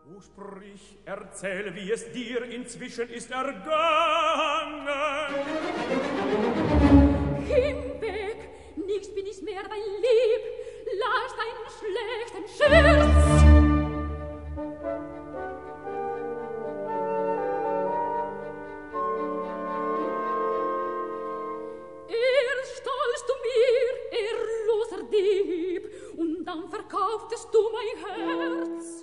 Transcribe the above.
Du sprich, erzähl, wie es dir inzwischen ist ergangen. Hinweg, nicht bin ich mehr dein Lieb, lass deinen schlechten Scherz. Erst stolst du mir, loser Dieb, und dann verkauftest du mein Herz.